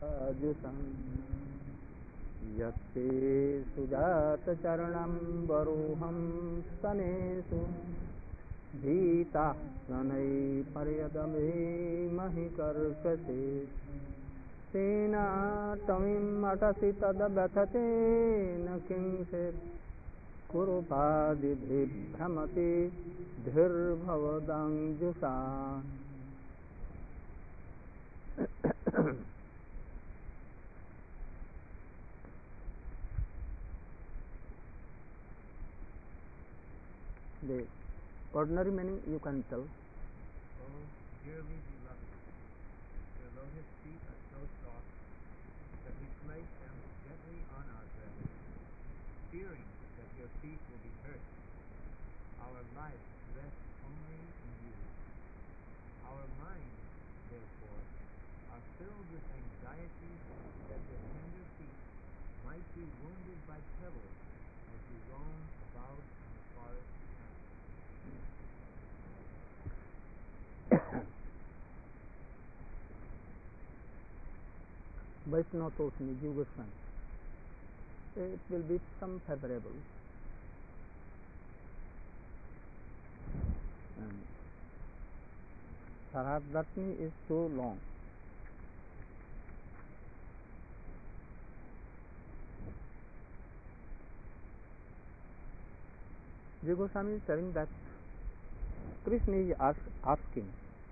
जुषं यत्ते सुजातचरणं वरोहं स्तनेषु भीताः शनैः पर्यदमे महि कर्कशे सेनाटवीम् अटसि तद्व्यथतेन किंचित् कुरुपादिभिर्भ्रमति धीर्भवदङ्जुषा The ordinary meaning you can tell. Oh, dearly beloved, your lotus feet are so soft that we place them gently on our breasts, fearing that your feet will be hurt. Our life rests only in you. Our minds, therefore, are filled with anxiety that your tender feet might be wounded by pebbles as you roam about in the forest. Vaishnava Tosmi, Jivgoswami. It will be some favorable. And Saradhatmi is so long. Jivgoswami is telling that Krishna is asking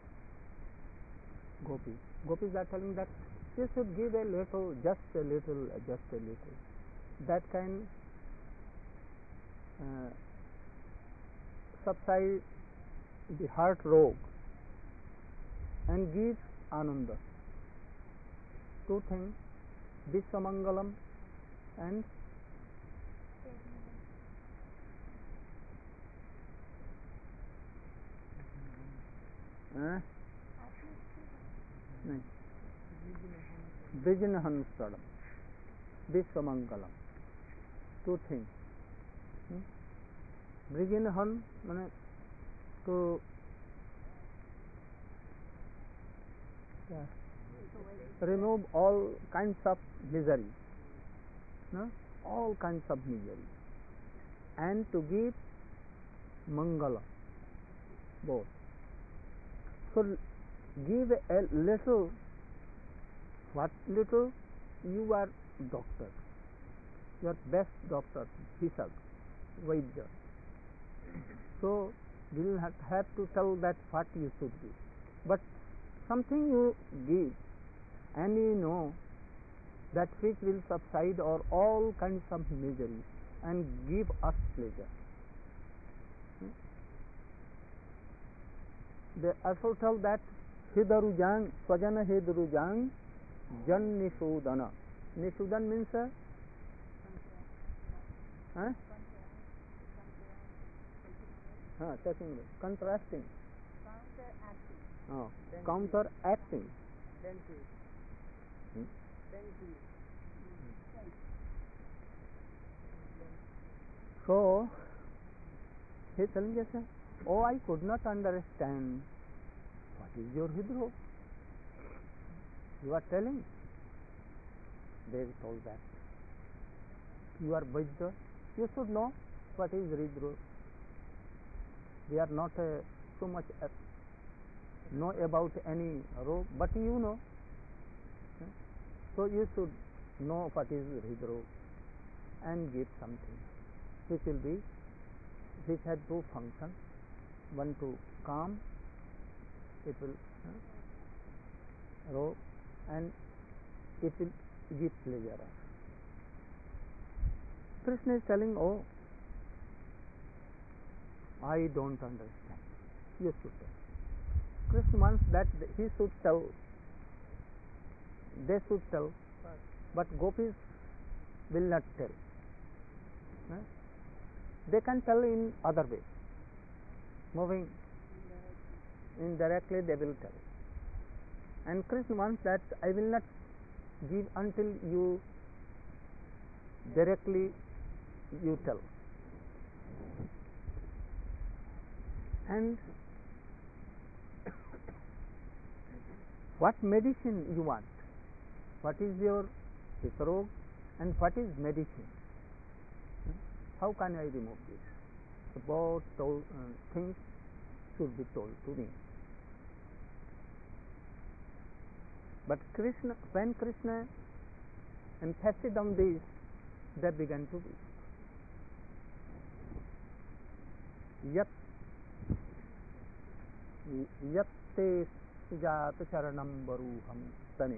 Gopis. Gopis are telling that you should give a little, just a little, just a little. That can subside the heart rogue and give ananda. Two things, Vishwamangalam and Vijnahansalam, Vishwamangalam. Two things. Vijnahan means to remove all kinds of misery, no? All kinds of misery, and to give mangala, both. So give a little. What little? You are doctor, your best doctor, Bhishak, Vaidya. So you will have to tell that what you should give. But something you give, and you know that which will subside or all kinds of misery and give us pleasure. They also tell that Hidarujang, Swajana Hidarujang, Jan Nisudana. Nisudan means taking, contrasting, counteracting. So he is telling us, oh, I could not understand what is your Hidro. You are telling. They told that you are Vaidya, you should know what is Hidro. We are not so much know about any rogue, but you know. So you should know what is Hidro and give something which will be, which had two functions. One to calm, it will rogue, and it will give pleasure. Krishna is telling, oh, I don't understand. You should tell. Krishna wants that he should tell, they should tell, but gopis will not tell. They can tell in other way. Moving indirectly, they will tell. And Krishna wants that I will not give until you directly you tell. And what medicine you want? what is your Vitarog and what is medicine. How can I remove this? So both things should be told to me. But Krishna, when Krishna emphasized on this, they began to be. Yat te sujata charanam baruham tane.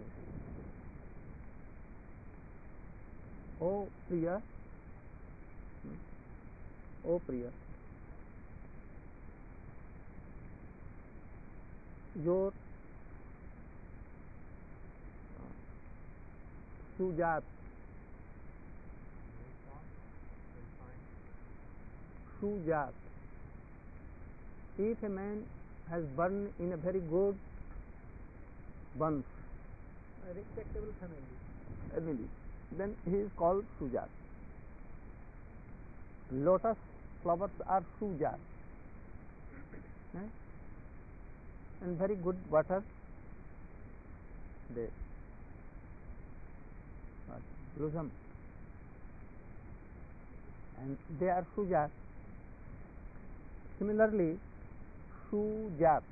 Oh Priya, oh Priya, your Sujat, Sujat. If a man has born in a very good vansh, a respectable family, then he is called Sujat. Lotus flowers are Sujat, and very good water they blossom, and they are Sujat. Similarly, Sujat.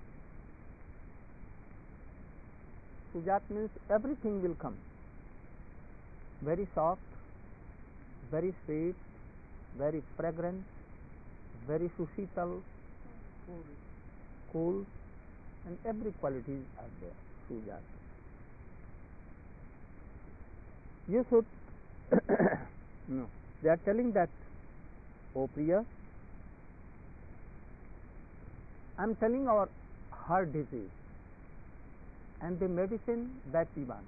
Sujat means everything will come. Very soft, very sweet, very fragrant, very sushital, cool, and every qualities are there. Sujat. You should no. They are telling that, O Priya, I am telling our heart disease and the medicine that we want.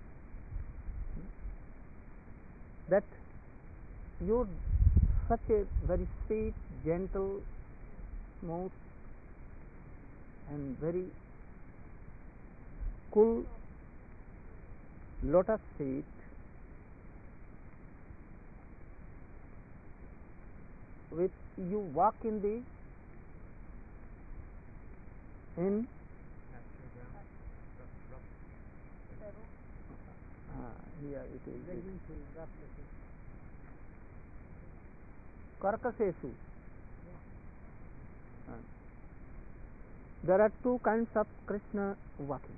That you're such a very sweet, gentle, smooth, and very cool lotus feet with you walk in the in here it is Karkasesu. There are two kinds of Krishna walking.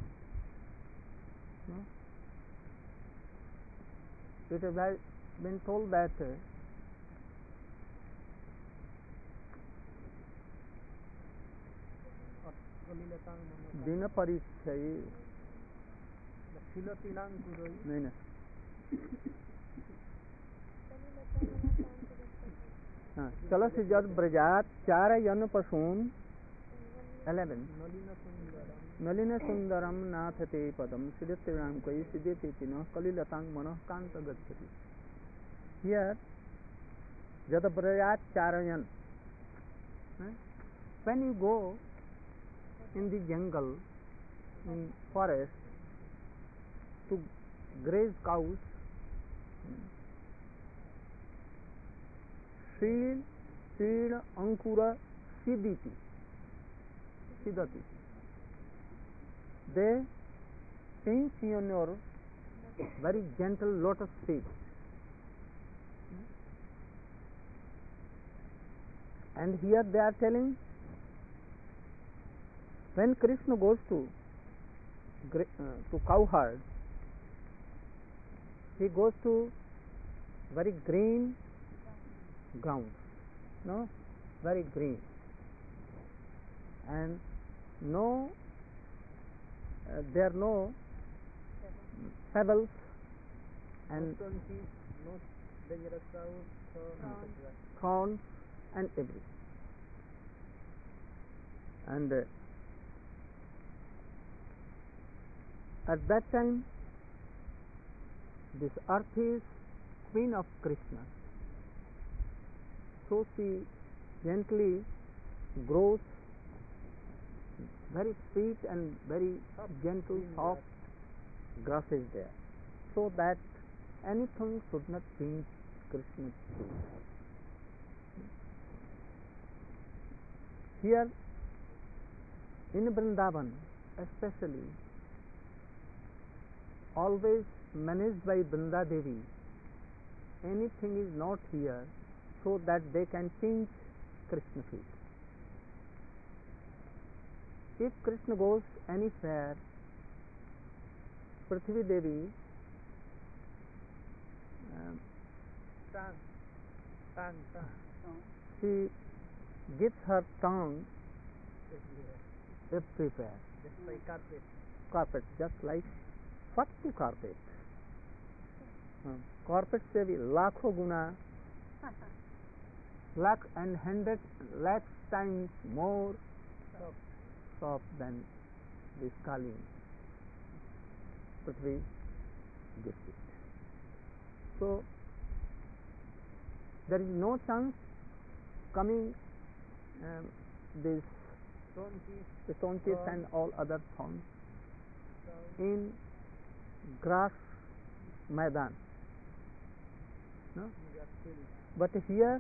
It has been told that Dina Parikshayi नहीं चलो सिजत ब्रजात चार यन पशून 11 नलिन सुंदरम नाथते पदम सिद्धतिराम कई सिद्धते तिन कलिलतांग मनः कांत गच्छति. Here जद ब्रजात चारयन, when you go in the jungle, in forest to graze cows, seed ankura siditi, they pinch on your very gentle lotus feet, and here they are telling, when Krishna goes to cow herd, he goes to very green ground, very green, and there are no pebbles and no dangerous thorns and everything, and at that time this earth is queen of Krishna, so she gently grows very sweet and very gentle soft grasses there, so that anything should not pinch Krishna's feet. Here in Vrindavan especially, always managed by Brinda Devi. Anything is not here so that they can pinch Krishna feet. If Krishna goes anywhere, Prithvi Devi she gives her tongue everywhere. Just like carpet. Carpet, just like what to carpet. Carpet से भी लाखों गुना, lakh and 100 lakhs times more soft than this kaleen. Prithvi gives it. So there is no chance coming this Tonchis and all other thorns in grass maidan. No? But here,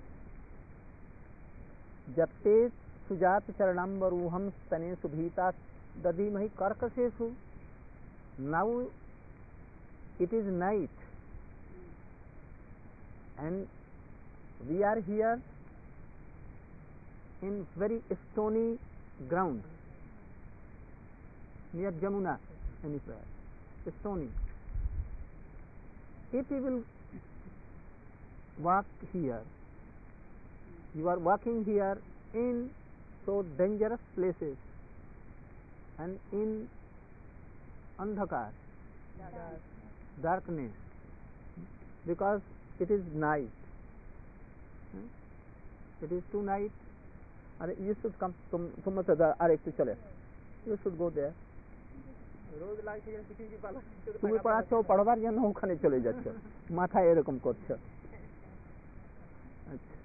जप्ते Sujat चरणाम्बरूहं स्तने सुभीता दधीमहि कर्कशेषु. Now it is night and we are here in very stony ground near Jamuna, anywhere, stony. If you will walk here, you are walking here in so dangerous places and in andhakar, darkness, because it is night. It is too night. You should come. तुम मत अरे तू चले. You should go there. রোজ লাগছে যেন পৃথিবী পালা তুমি পড়াচ্ছো পড়বার জন্য ওখানে চলে যাচ্ছ, মাথায় এরকম করছো. আচ্ছা,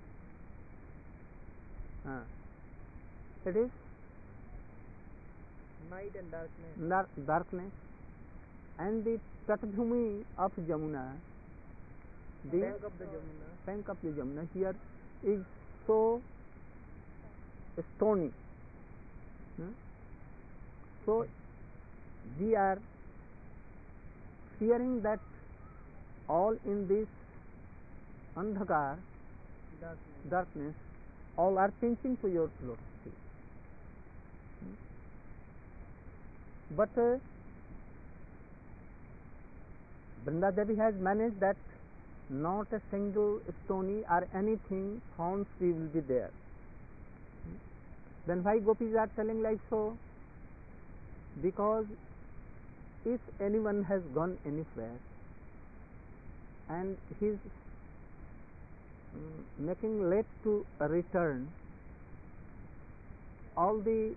হ্যাঁ, it is night and darkness. Darkness and the Tatbhumi of Jamuna, the bank of the Jamuna here is so stony. So we are fearing that all in this andhakar, darkness, all are pinching to your lotus feet. But Brinda Devi has managed that not a single stony or anything thorns will be there. Then why gopis are telling like so? Because if anyone has gone anywhere and he is making late to return, all the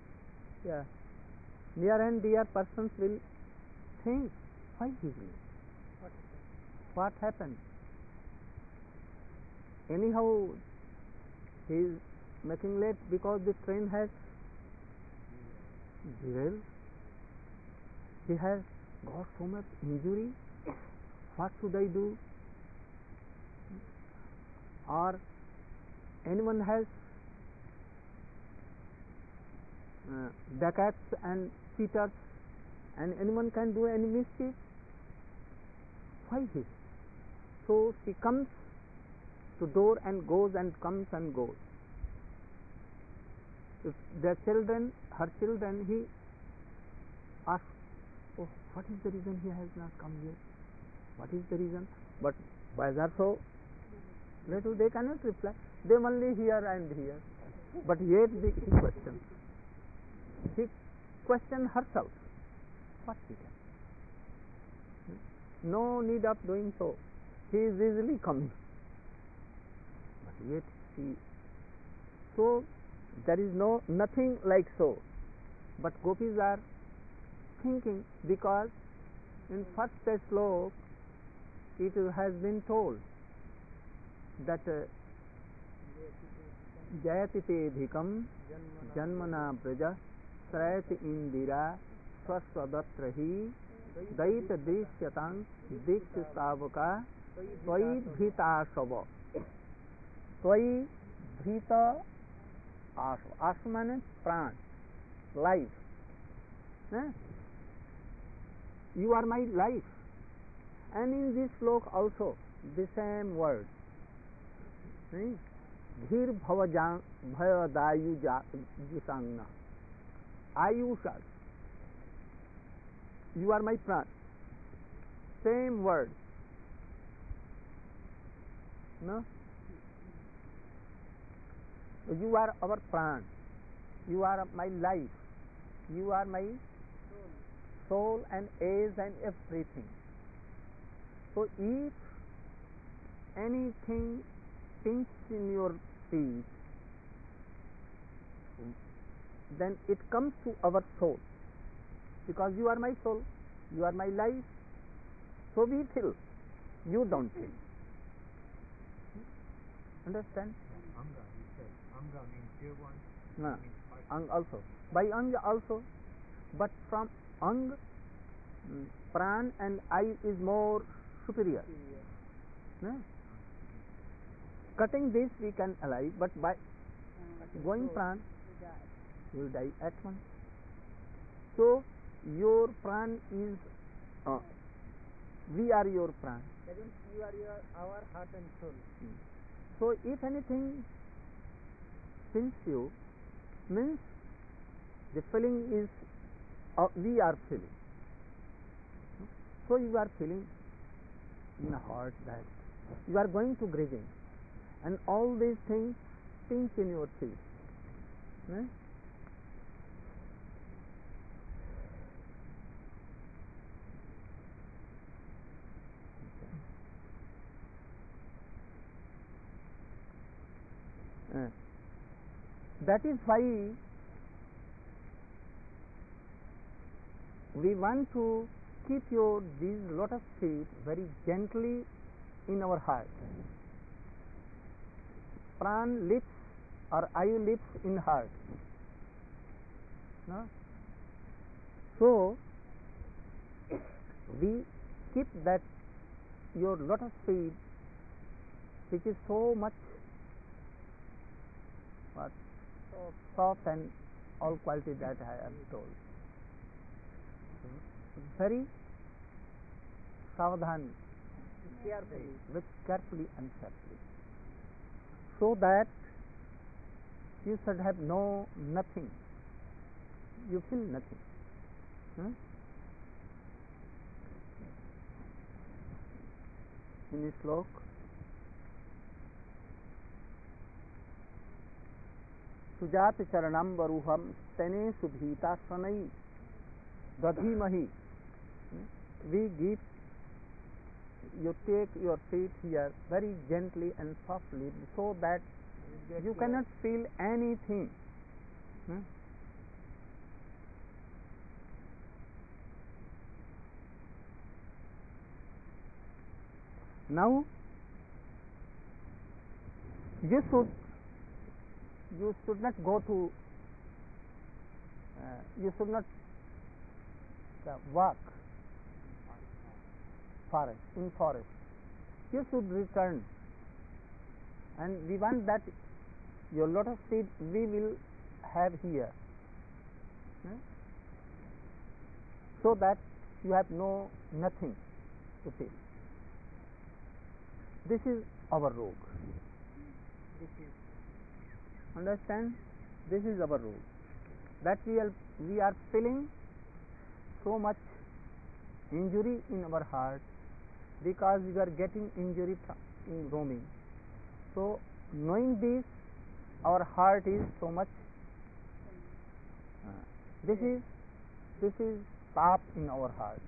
near and dear persons will think, why he is late? What happened? Anyhow, he is making late because the train has derailed. He has got so much injury. What should I do? Or anyone has dacoits and cheaters, and anyone can do any mischief. Why he? So she comes to door and goes and comes and goes. If their children, her children, he asks, oh, what is the reason he has not come here? What is the reason? But boys are so little, they cannot reply. They only hear and hear. But yet he questions. He questions herself. What he can? No need of doing so. He is easily coming. But yet she. So there is nothing like so. But gopis are thinking, because in first slok it has been told that jayati te dhikam janmana braja srayati indira swaswadatrahi dait dishyatang dikshavaka twai bhita shava. Twai bhita ashva. Ashva means pran, life. You are my life. And in this slok also the same word. Dhir bhavadayu jusangna. Ayusha. You are my pran. Same word. No? You are our pran. You are my life. You are my soul and age and everything. So if anything pinch in your feet, then it comes to our soul, because you are my soul, you are my life. So we feel, you don't feel. Understand? Anga, he said. Anga means dear one. No. Means part. Ang also. By ang also. But from ang, pran and I is more superior. No? Cutting this we can alive, but by going pran, you will die at once. So your pran is, we are your pran. That means you are our heart and soul. So if anything pinch you, means the feeling is, we are feeling. So you are feeling in the heart that you are going to grieving, and all these things pinch in your feet. That is why we want to keep these lotus feet very gently in our heart. Pran lips or ayu lips in heart. No? So we keep that your lotus feet, which is so much soft and all quality that I have told, very savadhan, carefully and carefully, so that you should have nothing, you feel nothing. In this slok, Sujat charanam varuham tene subhita sanai dadhimahi. We give, you take your feet here very gently and softly, so that you cannot feel anything. Now you should not go to, you should not walk in forest. You should return, and we want that your lotus feet we will have here, so that you have nothing to feel. This is our role. Understand? This is our role. That we are feeling so much injury in our heart, because we are getting injury in roaming. So knowing this, our heart is so much. This is tap in our heart.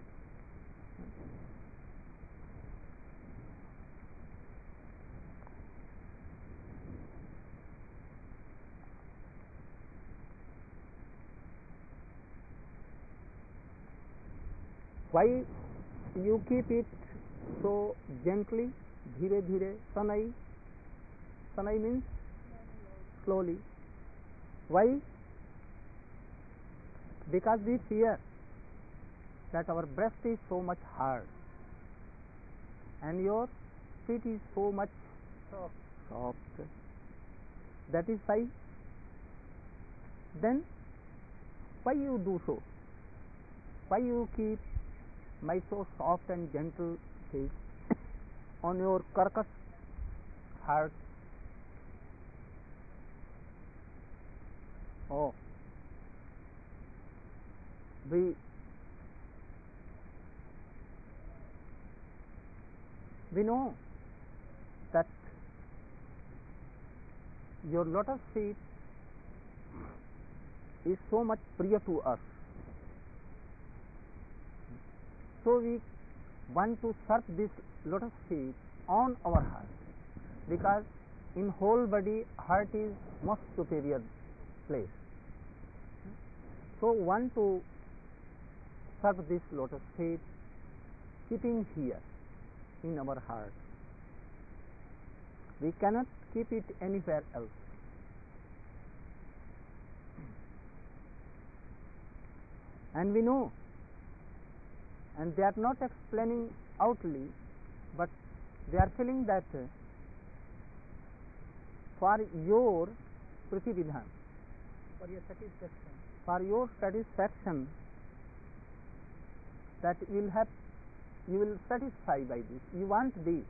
Why you keep it so gently, dhire dhire, sanai? Sanai means slowly. Why? Because we fear that our breast is so much hard and your feet is so much soft. That is why. Then why you do so? Why you keep my so soft and gentle feet on your carcass heart. Oh, we know that your lotus feet is so much priya to us, so we want to serve this lotus feet on our heart, because in whole body heart is most superior place. So want to serve this lotus feet, keeping here in our heart. We cannot keep it anywhere else. And we know, and they are not explaining outly, but they are feeling that for your pratividhan, for your satisfaction, for your satisfaction, that you will satisfy by this, you want this,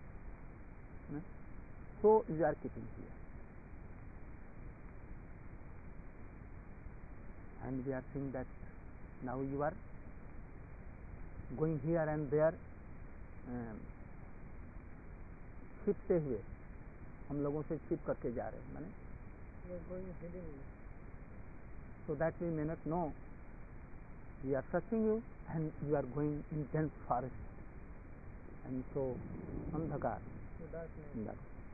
so you are keeping here. And we are seeing that now you are going here and there छिपते हुए, हम लोगों से छिप करके जा रहे हैं, माने you are going hidden. so that we may not know. We are searching you and you are going in dense forest, and so andhakar, So darkness.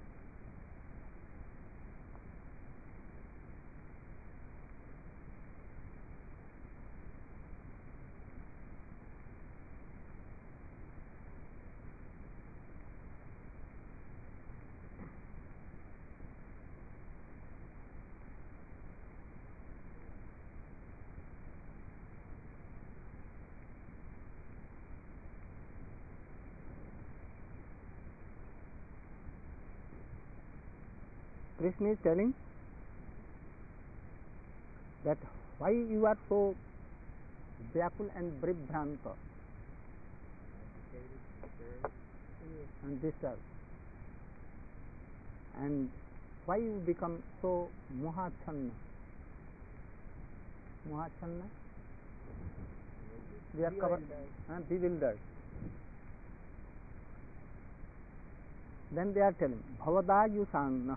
Krishna is telling that why you are so vyakul and bribhranta and disturbed, and why you become so mohachanna. Mohachanna, we are covered and bewildered. Then they are telling bhavadayusang.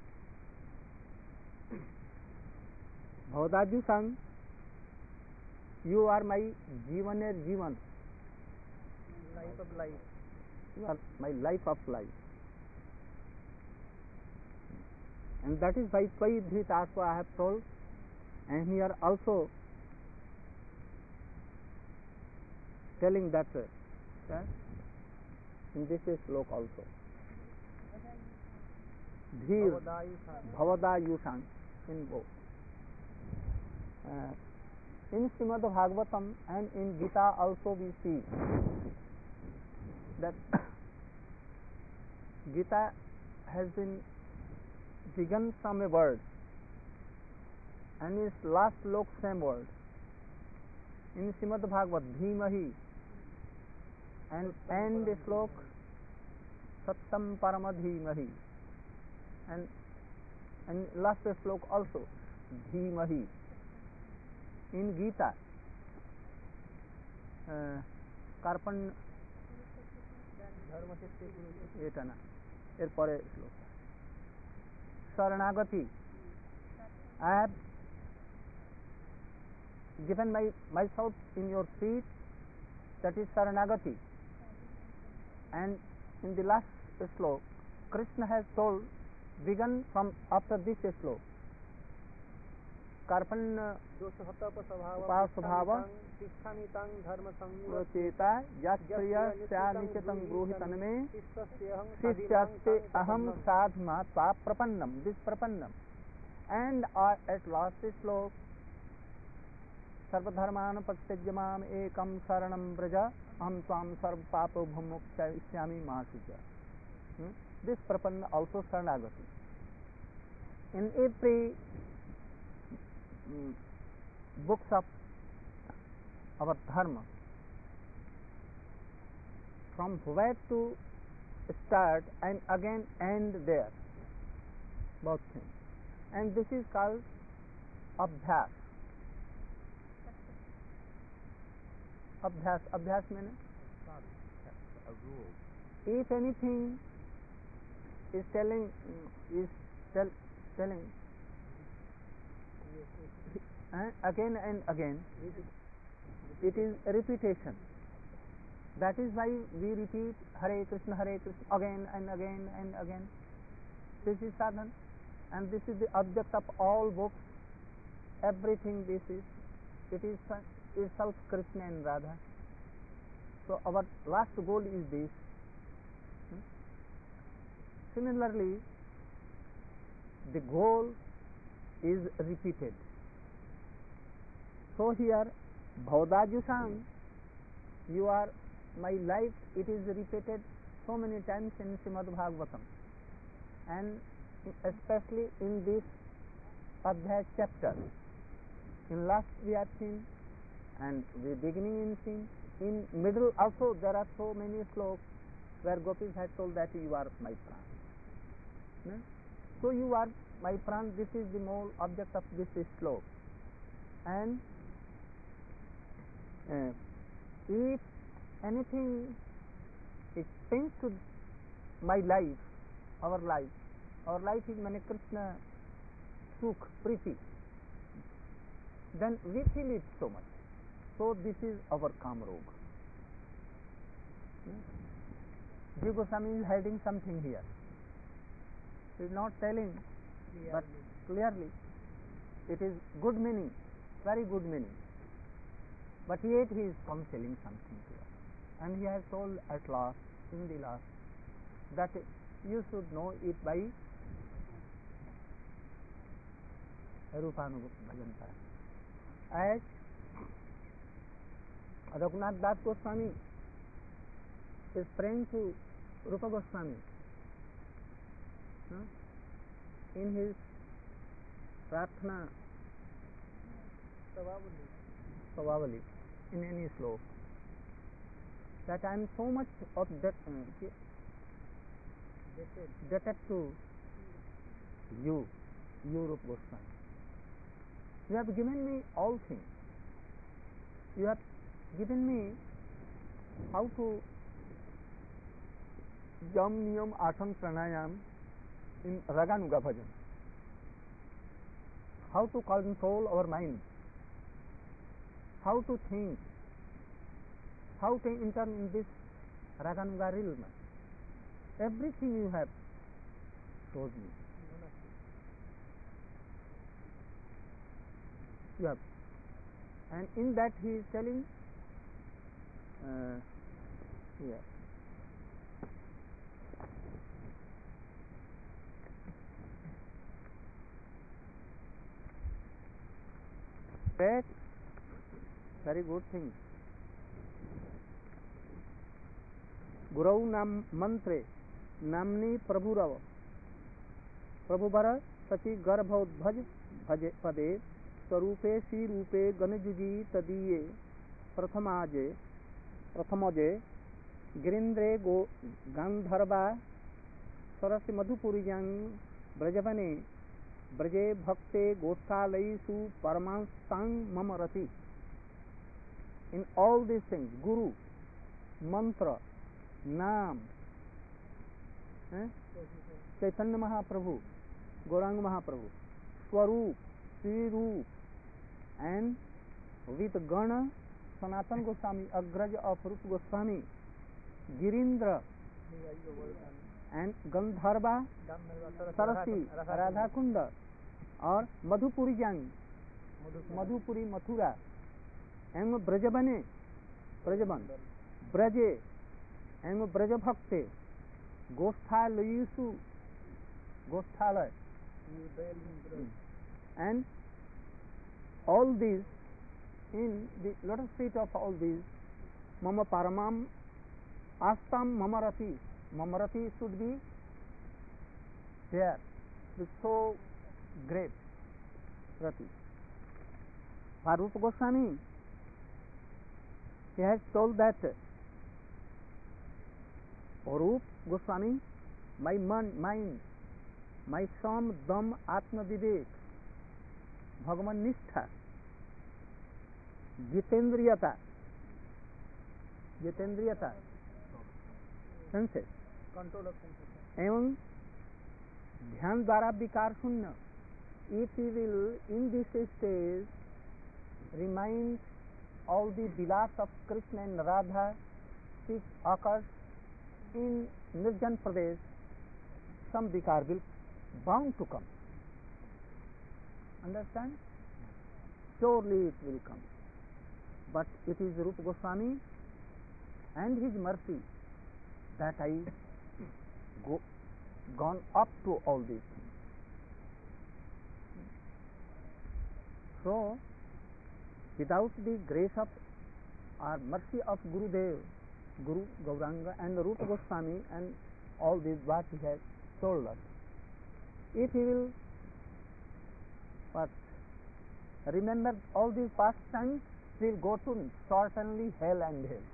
Bhavadayusang, you are my jivaner jivan, Life of life. you are my life of life. And that is why Tvai Dhritasva I have told, and here also telling that in this slok also. Dhir Bhavadayusang in both. In Srimad Bhagavatam and in Gita also we see that Gita has been begun from a word, and its last slok same word. In Srimad Bhagavat Dhimahi, and end slok Sattam Paramadhimahi, and last slok also Dhimahi. In Gita, Karpan এটা না, এরপরে শ্লোক Saranagati, I have given myself in your feet, that is Saranagati. And in the last slok, Krishna has told, begun from after this slok, Karpan Upasvabha Cheta Yasya Syanichetam Gruhitaname Shishyaste Aham Sadhma Tva Prapannam, this Prapannam. And at last slok, Sarvadharman Patyajamam Ekam Saranam Braja Aham Tvam Sarv Papo Bhumukshayami Mahasuja. This Prapanna also Saranagati. In every books of our dharma, from where to start and again end there, both things. And this is called abhyas. Abhyas means A rule. if anything is telling again and again, it is repetition. That is why we repeat Hare Krishna again and again and again. This is sadhana, and this is the object of all books. Everything this is, it is self Krishna and Radha. So our last goal is this. Similarly, the goal is repeated. So here, Bhaudajusam, you are my life, it is repeated so many times in Srimad Bhagavatam, and especially in this Adhyaya chapter. In last we have seen, and the beginning in seen, in middle also there are so many slokas where gopis had told that you are my pran. No? So you are my pran, this is the whole object of this sloka. And if anything it pains to my life, our life is Mane Krishna Sukh, Priti, then we feel it so much. So this is our Kamrog. Jiva Goswami is hiding something here. He is not telling, but clearly it is good meaning, very good meaning. But yet he is concealing something here. And he has told at last, in the last, that you should know it by Rupanubhajan Parayana. As Raghunath Das Goswami is praying to Rupa Goswami in his Prarthana Savavali, in any sloka, that I am so much of debted to you, Rupa Goswami. You have given me all things. You have given me how to yam, niyam, asam, pranayam in Raganuga bhajan, how to control our mind, how to think, how to enter in this Raganuga realm. Everything you have showed me. You have. And in that he is telling here. That very good thing. Gurau nam mantre namni prabhurav prabhubar sati garbhodbhaj bhaje pade swarupe si rupe ganajuji tadiye prathamaje girindre go gandharva sarasi madhupuriyang brajavane braje bhakte gosthalayisu paramansang mamarati. In all these things, Guru, Mantra, Naam, Chaitanya Mahaprabhu, Gauranga Mahaprabhu, Swarup, Sri-Rup, and with Gana, Sanatana Goswami, Agraj of Rupa Goswami, Girindra, and Gandharva, Sarasi, Radha Kunda, or Madhupuri Jang, Madhupuri Mathura, and Brajaban, Braje, and Brajabhakte, Gosthalayusu, Gosthalay, and all these, in the lotus feet of all these, Mama Paramam Astam Mamarati. Mamarati should be there, with so great Rati. For Rupa Goswami, he has told that Rup Goswami, my mind, my Sam Dam Atma Vivek, Bhagavan Nishtha, Jitendriyata, senses, control of senses. एवं ध्यान द्वारा विकार शून्य. If we will in this stage remind all the vilas of Krishna and Radha which occurs in Nirjan Pradesh, some vikar will bound to come. Understand? Surely it will come. But it is Rupa Goswami and his mercy that I gone up to all these things. So, without the grace of or mercy of Gurudev, Guru Gauranga and Rupa Goswami and all this what he has told us, if he will remember all these past times, he will go to certainly hell and hell.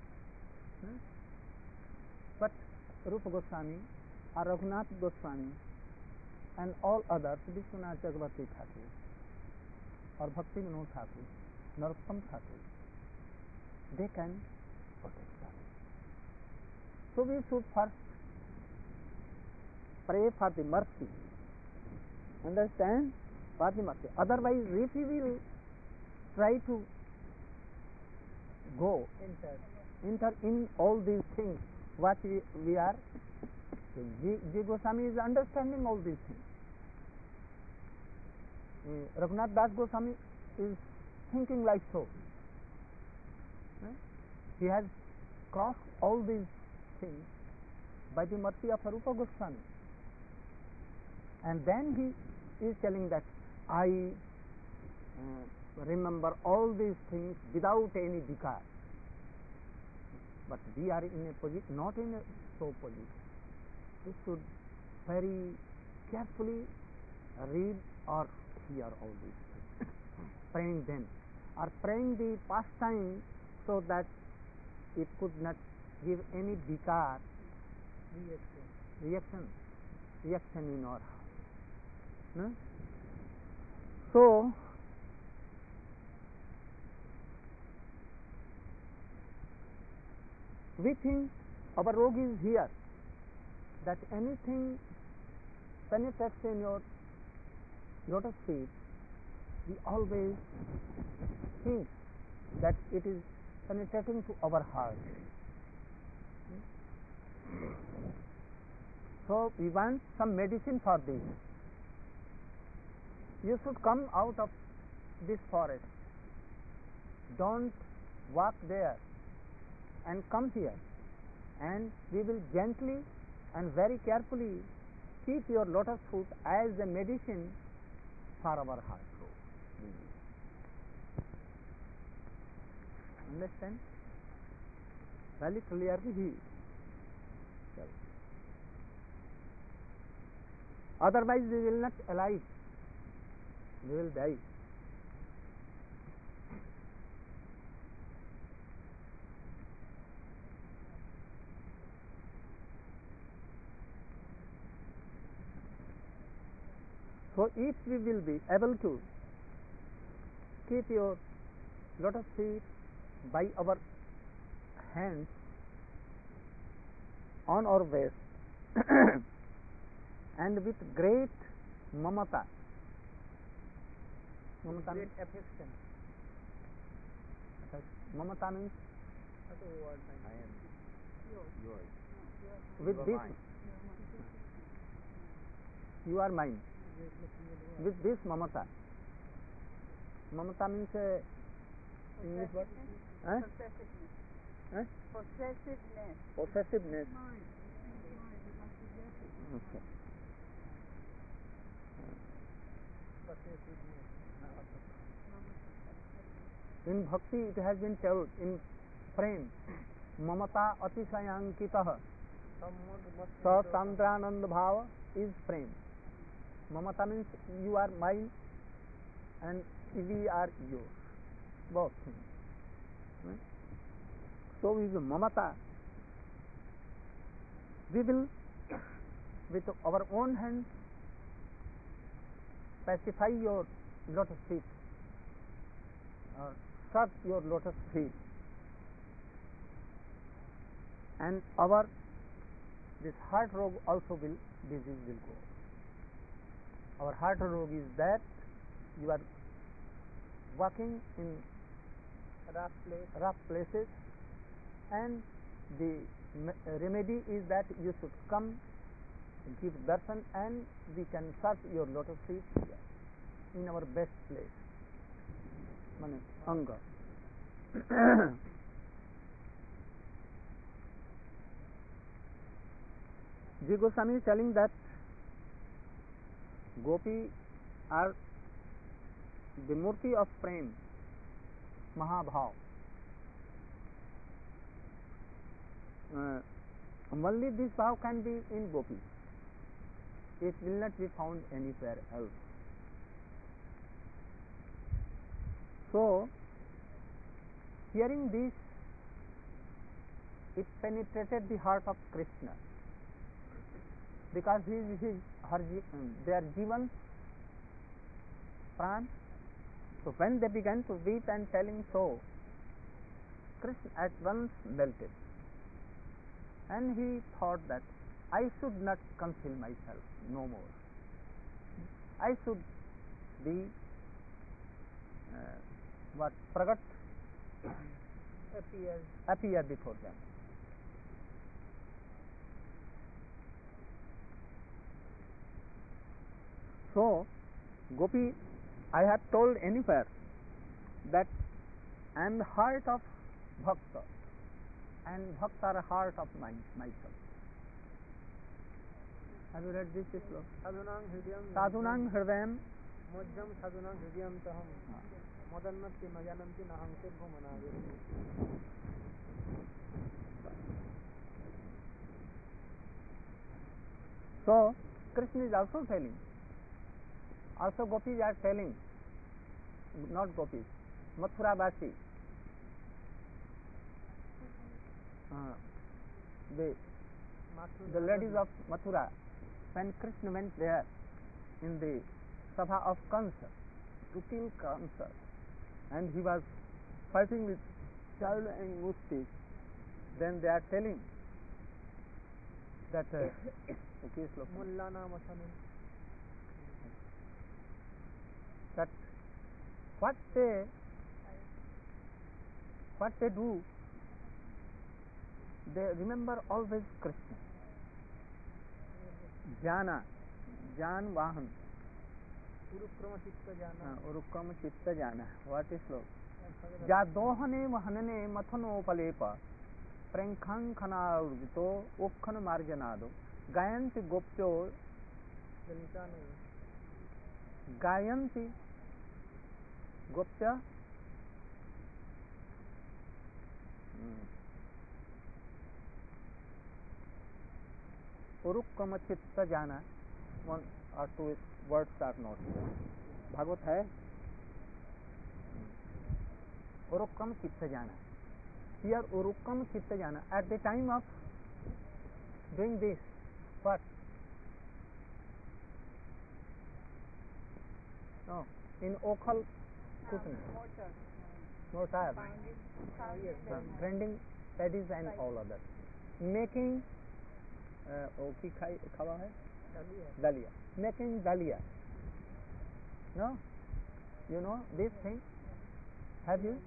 But Rupa Goswami or Raghunath Goswami and all others, Vishwanath Chakravarti Thakur or Bhakti Vinod Thakur, Narottam Thakur, they can protect us. So we should first pray for the mercy. Understand? For the mercy. Otherwise, if we will try to go enter in all these things, what we are doing. G. Goswami is understanding all these things. Raghunath Das Goswami is thinking like so. He has crossed all these things by the mercy of Rupa Goswami. And then he is telling that I remember all these things without any vikar. But we are in a position, not in a so position. We should very carefully read or hear all these things, praying them, or praying the past time so that it could not give any vikar reaction in our heart. No? So, we think our rogue is here, that anything penetrates in your lotus feet, we always think that it is penetrating to our heart. So we want some medicine for this. You should come out of this forest. Don't walk there and come here, and we will gently and very carefully keep your lotus foot as a medicine for our heart. Understand? Very clearly he tells. Otherwise we will not alive. We will die. So if we will be able to keep your lotus feet by our hands on our waist and with great mamata, Great affection. mamata means That's a word. I am yours. with You are this mine. you are mine. With this mamata. Mamata means English word? Possessiveness. Possessiveness. Possessiveness. Okay. In bhakti it has been told in prem, mamata atisayankitah, sa tandranand bhava is prem. Mamata means you are mine and we are yours, both things. So with mamata we will with our own hands pacify your lotus feet or scrub your lotus feet, and our this heart rog also will disease will go. Our heart rog is that you are walking in rough places, and the remedy is that you should come give darshan, and we can serve your lotus feet in our best place, mane anga. Ji Goswami is telling that gopi are the murti of prem, mahabhav. Only this bhav can be in gopi. It will not be found anywhere else. So, hearing this, it penetrated the heart of Krishna, because he is their Jivan Pran. So when they began to weep and telling so, Krishna at once melted, and he thought that I should not conceal myself no more. I should be pragat, appear before them. So, Gopi, I have told anywhere that I am the heart of Bhakta, and Bhakta are heart of myself. Have you read this sloka? Sadhunang hridayam Mojjam sadhunang hridayam taham modannati nayananti nahanti bhumanavir. So, Krishna is also telling. Also gopis are telling, not gopis, Mathura Vasi, the ladies of Mathura, when Krishna went there in the Sabha of Kansa to kill Kansa, and he was fighting with child and Musti, then they are telling that that what they do, they remember always Krishna. Jana, Jan Vahan, Urukrama Chitta Jana. What is sloka? Jadohane Vahanane Mathano Palepa Prenkhang Khana Urjito Ukhan Marjanado Gayanti Gopyo Gayanti Gopya Urukkama Chitta Jana. One or two words are not here. Bhagavad hai Urukkam Chitta Jana. Here Urukkam Chitta Jana. At the time of doing this, what? No, in Okhal Kutna. Mortar. Grinding paddies and all others. Making खावा है dalia. Making dalia. No? You know this thing? Have you?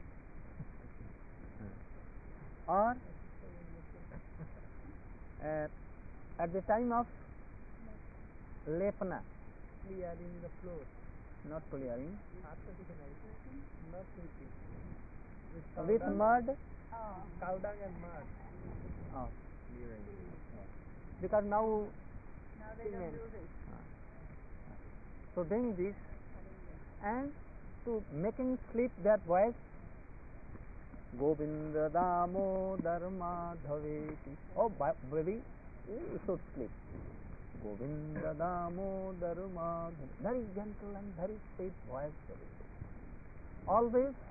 Or at the time of lepana, clearing the floor, not clearing, not sweeping, with mud, cow dung and mud. Oh, because now they don't do this. So doing this and to making sleep their voice, Govinda Damodar Madhaveti. Oh baby, you should sleep. Govinda Damodar Madhaveti. Very gentle and very sweet voice. Always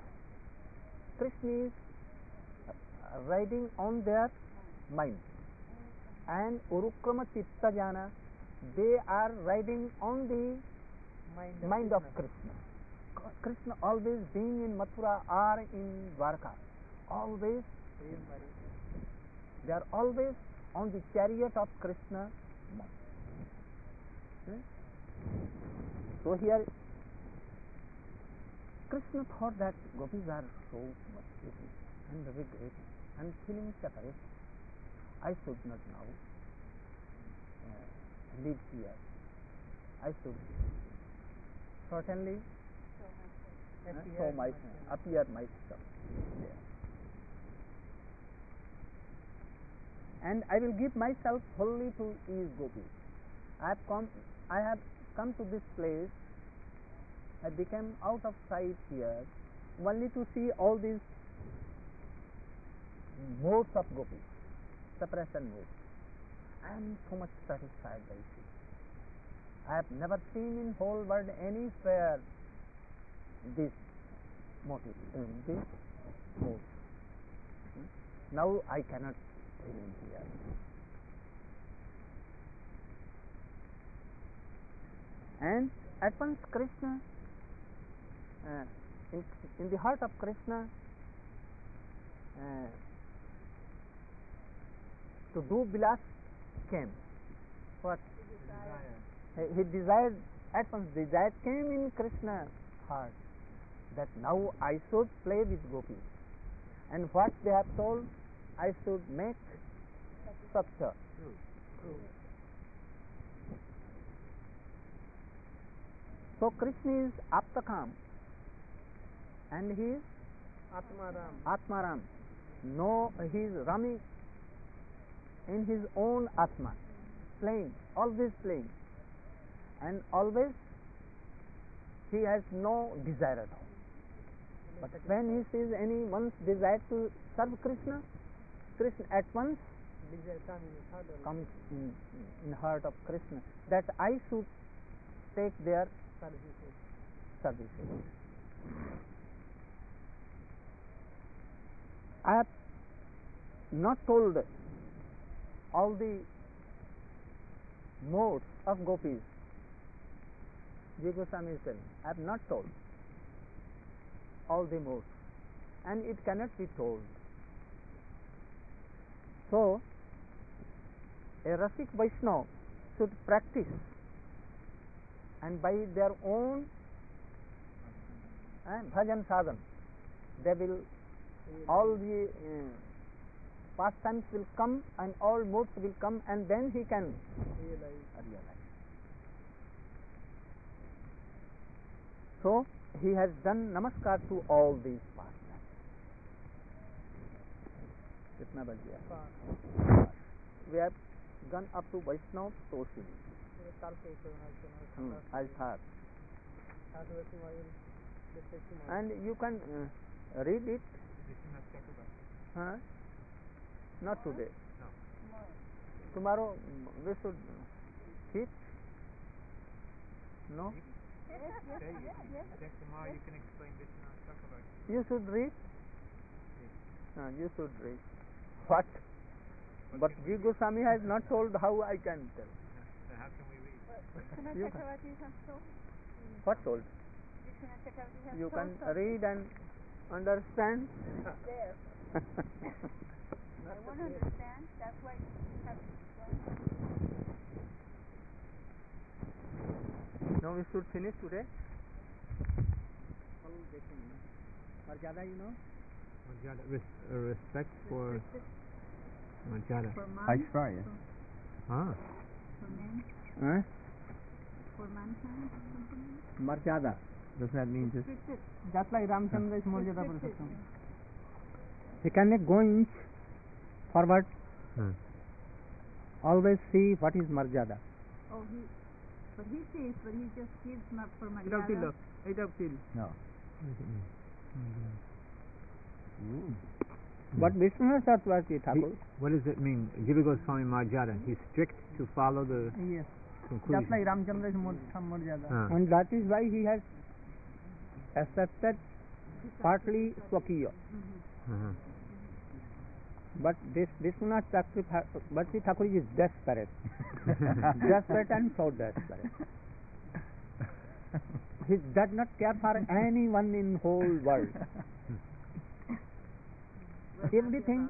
Krishna is riding on their mind. and Urukrama Chitta Jana, they are riding on the mind of Krishna. Krishna always being in Mathura or in Dwarka, always they are always on the chariot of Krishna. So here Krishna thought that gopis are so much pretty and very great, and feeling separate, I should not now live here. I should certainly appear myself there, and I will give myself wholly to these gopis. I have come to this place. I became out of sight here only to see all these modes of gopis, separation modes. I am so much satisfied by it. I have never seen in whole world anywhere this motive, this mode. Now I cannot remain here. And at once Krishna, in the heart of Krishna, to do Vilas came. What? He desired, at once desire came in Krishna's heart, that now I should play with gopis. And what they have told, I should make Satya. So Krishna is Aptakam and he is Atmaram. No, he is Rami in his own Atma, playing, always playing, and always he has no desire at all. But when he sees anyone's desire to serve Krishna, Krishna at once comes in heart of Krishna, that I should take their services. I have not told all the modes of gopis. Jiva Goswami is telling, I have not told all the modes, and it cannot be told. So a Rasik Vaishnava should practice, and by their own bhajan sadhan, they will, all the pastimes will come and all modes will come, and then he can realize. So he has done namaskar to all these pastimes. Kitna baj gaya? We have gone up to Vaishnava Toshini. I thought. And you can read it. Not today. No. Tomorrow we should teach. No? Yes. Tomorrow you can explain Vishwanath Chakravarti. You should read. Yes. You should read. What? But Jiva Goswami has not told how I can tell. So how can we read? You can. What told? You can read and understand. There. I want to understand. That's why you have to Now we should finish today. Marjada, you know? Respect for Marjada. For Aishwarya. Ah. For men, Huh? for mankind, something. Marjada. Does that mean just Restricted. Just like Ramchandra is Marjada Restricted. Purushottam. He cannot go inch forward, always see what is Marjada. Oh, but he sees, but he just gives not for Maryada. No. Mm. But Vishwanath Chakravarti Thakur, What does it mean? Jiva Goswami Marjada. He's strict to follow the yes, conclusion. just like Ramchandra is Marjada. Ah. And that is why he has accepted partly Swakiya. Uh-huh. But this Vishwanath Bharti Thakur is desperate. Desperate and so desperate. He does not care for anyone in whole world. Everything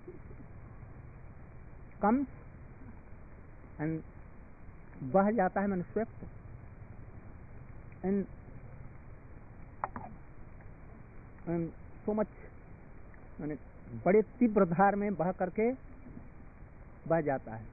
comes and बह जाता है मन swept and so much माने बड़े तीव्र धार में बह करके बह जाता है.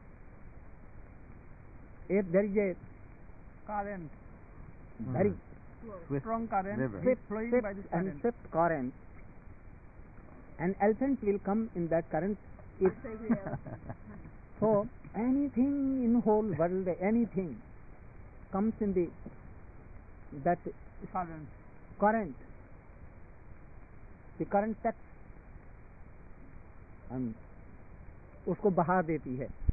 If there is a current, very strong current, flowing by this current. swift current, and elephants will come in that current. If so, anything in whole world, anything comes in that current, the current takes उसको बहा देती है.